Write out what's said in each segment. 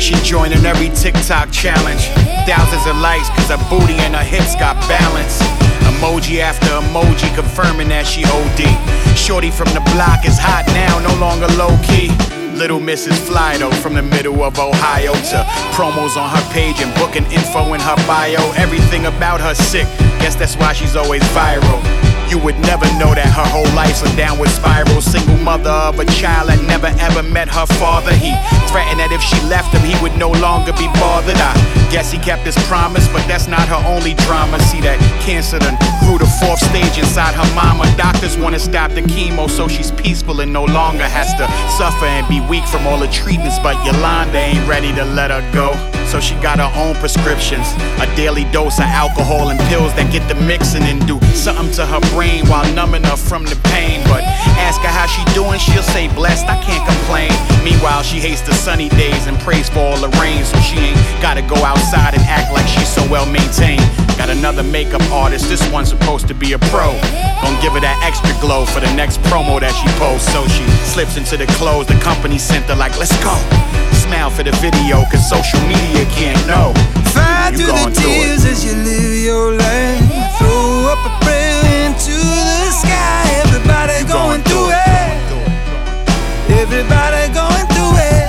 She joining every TikTok challenge. Thousands of likes cause her booty and her hips got balance. Emoji after emoji confirming that she OD. Shorty from the block is hot now, no longer low-key. Little Mrs. Flydo from the middle of Ohio to promos on her page and booking info in her bio. Everything about her sick, guess that's why she's always viral. You would never know that her whole life's a downward spiral. Single mother of a child that never ever met her father. He threatened that if she left him, he would no longer be bothered. I guess he kept his promise, but that's not her only drama. See that cancer done grew to 4th stage inside her mama. Doctors wanna stop the chemo so she's peaceful and no longer has to suffer and be weak from all the treatments. But Yolanda ain't ready to let her go, so she got her own prescriptions, a daily dose of alcohol and pills that get the mixing and do something to her brain while numbing her from the pain. But ask her how she doing, she'll say blessed, I can't complain. Meanwhile, she hates the sunny days and prays for all the rain, so she ain't gotta go outside and act like she's so well maintained. Got another makeup artist, this one's supposed to be a pro. Gonna give her that extra glow for the next promo that she posts. So she slips into the clothes the company sent her like, let's go. Smile for the video, cause social media can't know. Fight through the tears as you live your life. Throw up a prayer into the sky. Everybody going through it. Everybody going through it.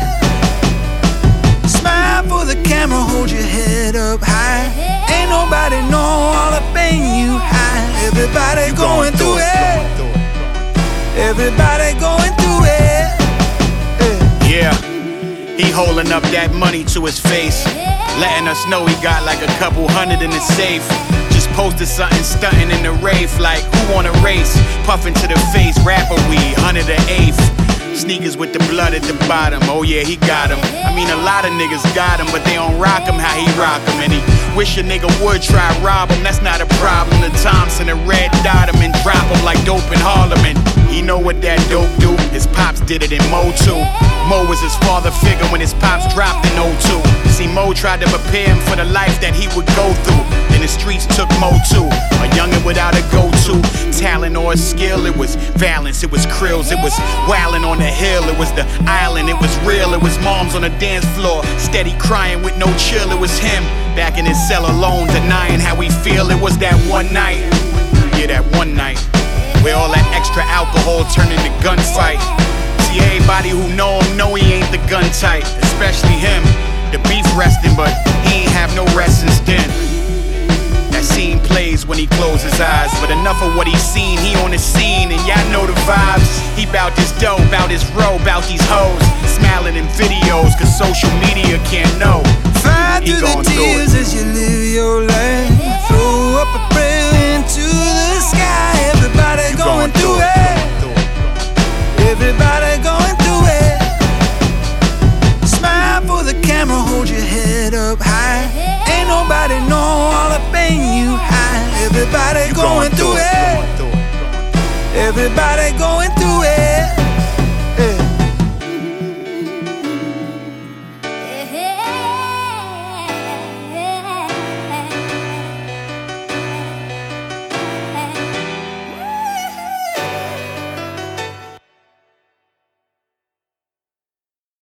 Smile for the camera, hold your head up high. Ain't nobody know all the pain you hide. Everybody going through it. Everybody going through it. Yeah, he holding up that money to his face, letting us know he got like a couple hundred in the safe. Just posted something stunting in the rave, like who wanna race? Puffing to the face, rapper weed, 108th. Sneakers with the blood at the bottom, oh yeah, he got him. I mean, a lot of niggas got him, but they don't rock him how he rock him. And he wish a nigga would try rob him, that's not a problem. The Thompson and red dot him and drop him like dope in Harlem. And he know what that dope do, his pops did it in Mo too. Mo was his father figure when his pops dropped in 02. See, Mo tried to prepare him for the life that he would go through. Then the streets took Mo too, a youngin' without a go-to talent or a skill. It was Valence, it was Krills, it was wildin' on the hill. It was the island, it was real. It was moms on the dance floor, steady crying with no chill. It was him, back in his cell alone, denying how he feel. It was that one night, yeah, that one night, where all that extra alcohol turned into gunfight. See, everybody who know him know he ain't the gun type, especially him. The beef resting, but he ain't have no rest since then. That scene plays when he closes his eyes, but enough of what he's seen, he on the scene, and y'all know the vibes. He bout this dough, bout his row, bout these hoes, smiling in videos, cause social media can't know. Fight through the tears as you live your life. Throw up a prayer into the sky. Everybody going through it. Everybody going through it. Smile for the camera, hold your head up high. Ain't nobody know all the pain you hide. Everybody going through it. Everybody going through it.